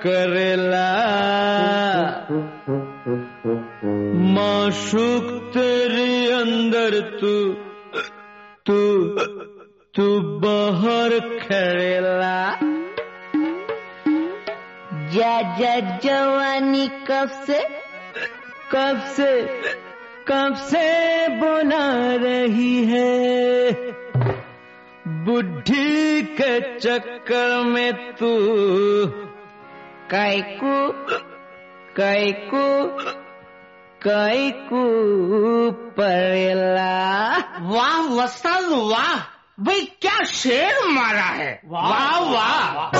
करेला। माशूक तेरे अंदर तू बाहर खड़ेला। जा जवानी कब से बुला रही है। बुढ़ी के चक्कर में तू कैकू परेला। वाह वस्ताद वाह, भाई क्या शेर मारा है। वाह वाह।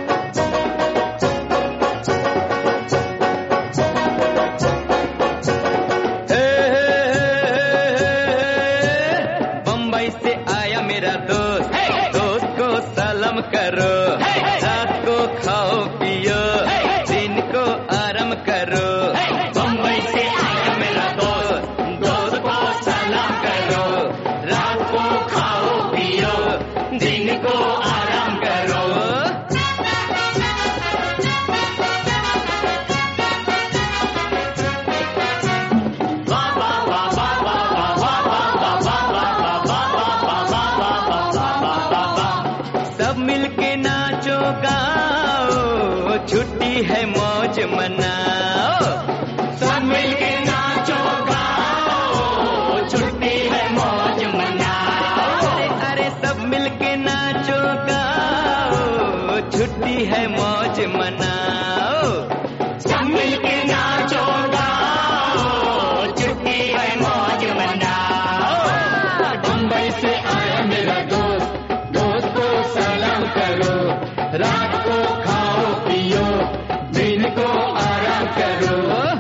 बम्बई से आया मेरा दोस्त को सलाम करो। रात को खाओ पियो, दिन को आराम करो। बम्बई से आया मेरा दोस्त को सलाम करो। रात को खाओ पियो, दिन को आराम करो। छुट्टी है मौज मनाओ, सब मिलके नाचो गाओ। छुट्टी है मौज मनाओ, अरे सब मिलके नाचो गाओ। छुट्टी है मौज मनाओ, सब मिलके नाचो गाओ। छुट्टी है मौज मनाओ। बम्बई से आया मेरा दोस्त को सलाम करो। रात को खाओ पियो, दिन को आराम करो।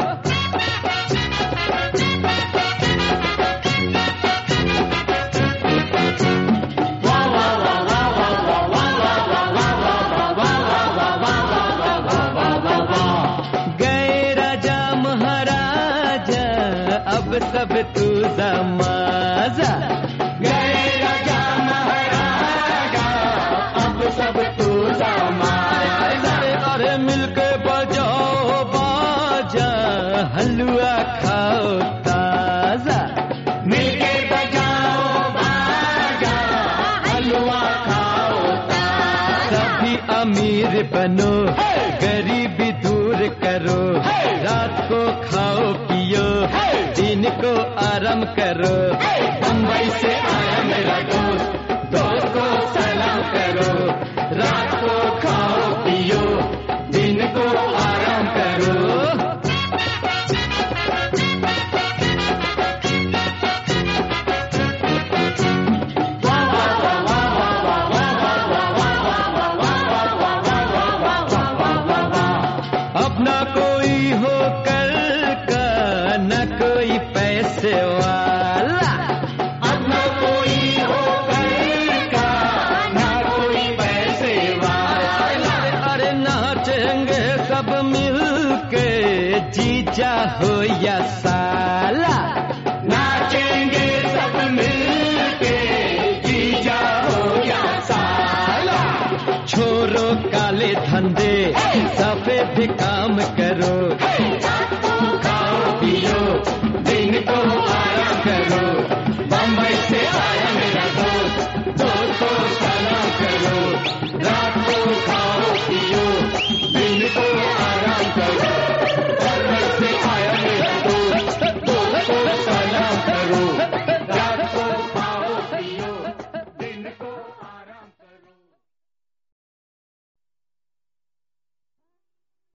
गए राजा महाराजा, अब सब तू दमाजा। गए राजा महाराजा, अब सब तू दमाजा। अरे मिलके बजाओ बाजा, हलवा खाओ ताजा। मिलके बजाओ बाजा, हलवा खाओ ताजा। सभी अमीर बनो, गरीबी दूर करो। रात को खाओ पियो, दिन को आराम करो। बम्बई से आया मेरा दोस्त को सलाम करो। रात को खाओ पियो, दिन को आराम करो। अपना कोई हो कल का, न कोई पैसे वाला। अपना कोई हो कल का, न कोई पैसे वाला। अरे नाचेंगे सब मिलके, जीजा हो या साला। नाचेंगे सब मिलके, जीजा हो या साला। छोरो काले धंधे